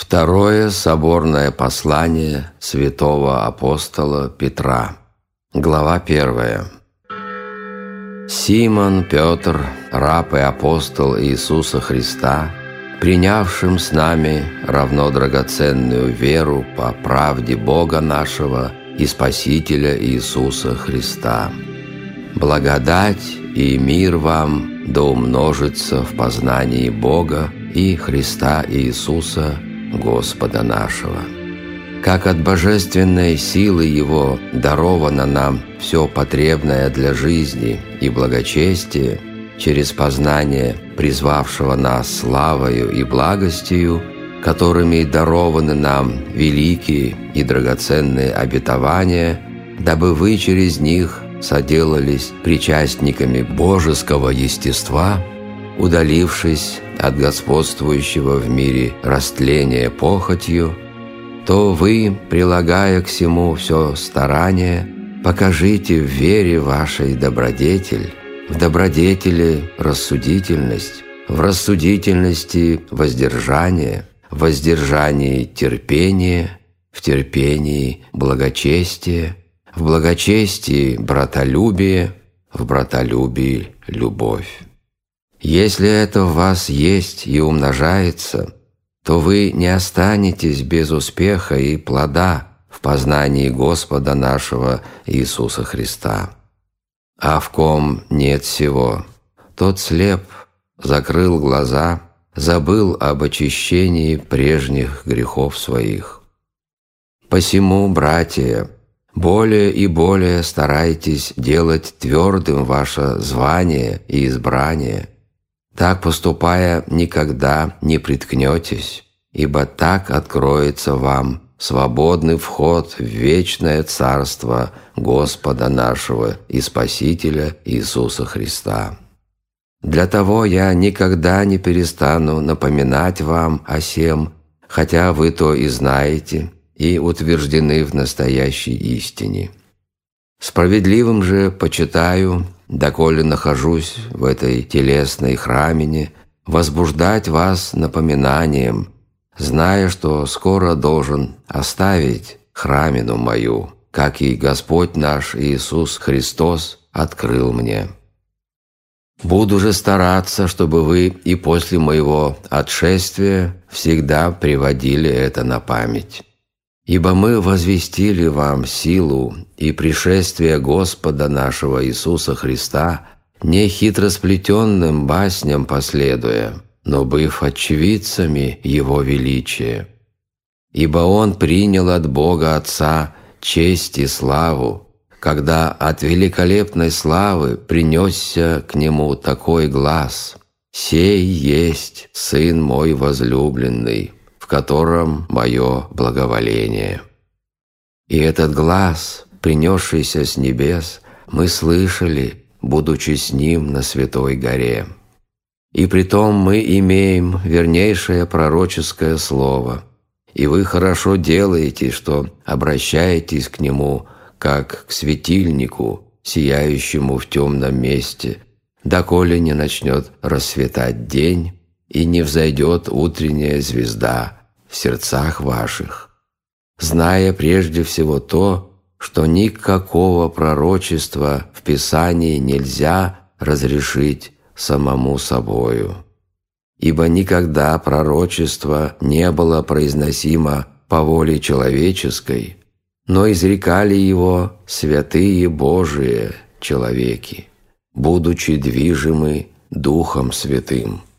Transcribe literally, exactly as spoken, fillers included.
Второе соборное послание святого апостола Петра. Глава первая. Симон Петр, раб и апостол Иисуса Христа, принявшим с нами равно драгоценную веру по правде Бога нашего и Спасителя Иисуса Христа. Благодать и мир вам да умножится в познании Бога и Христа Иисуса, Господа нашего. Как от божественной силы Его даровано нам все потребное для жизни и благочестия через познание призвавшего нас славою и благостью, которыми дарованы нам великие и драгоценные обетования, дабы вы через них соделались причастниками божеского естества, удалившись от господствующего в мире растления похотью, то вы, прилагая к сему все старание, покажите в вере вашей добродетель, в добродетели рассудительность, в рассудительности воздержание, в воздержании терпение, в терпении благочестие, в благочестии братолюбие, в братолюбии любовь. Если это в вас есть и умножается, то вы не останетесь без успеха и плода в познании Господа нашего Иисуса Христа. А в ком нет сего, тот слеп, закрыл глаза, забыл об очищении прежних грехов своих. Посему, братья, более и более старайтесь делать твердым ваше звание и избрание. Так поступая, никогда не приткнетесь, ибо так откроется вам свободный вход в вечное Царство Господа нашего и Спасителя Иисуса Христа. Для того я никогда не перестану напоминать вам о сем, хотя вы то и знаете, и утверждены в настоящей истине. Справедливым же почитаю, доколе нахожусь в этой телесной храмине, возбуждать вас напоминанием, зная, что скоро должен оставить храмину мою, как и Господь наш Иисус Христос открыл мне. Буду же стараться, чтобы вы и после моего отшествия всегда приводили это на память. Ибо мы возвестили вам силу и пришествие Господа нашего Иисуса Христа, не хитросплетенным басням последуя, но быв очевидцами Его величия. Ибо Он принял от Бога Отца честь и славу, когда от великолепной славы принесся к Нему такой глас: «Сей есть Сын мой возлюбленный, в котором мое благоволение». И этот глас, принесшийся с небес, мы слышали, будучи с Ним на Святой горе. И притом мы имеем вернейшее пророческое слово, и вы хорошо делаете, что обращаетесь к Нему, как к светильнику, сияющему в темном месте, доколе не начнет расцветать день, и не взойдет утренняя звезда в сердцах ваших, зная прежде всего то, что никакого пророчества в Писании нельзя разрешить самому собою. Ибо никогда пророчество не было произносимо по воле человеческой, но изрекали его святые Божие человеки, будучи движимы Духом Святым.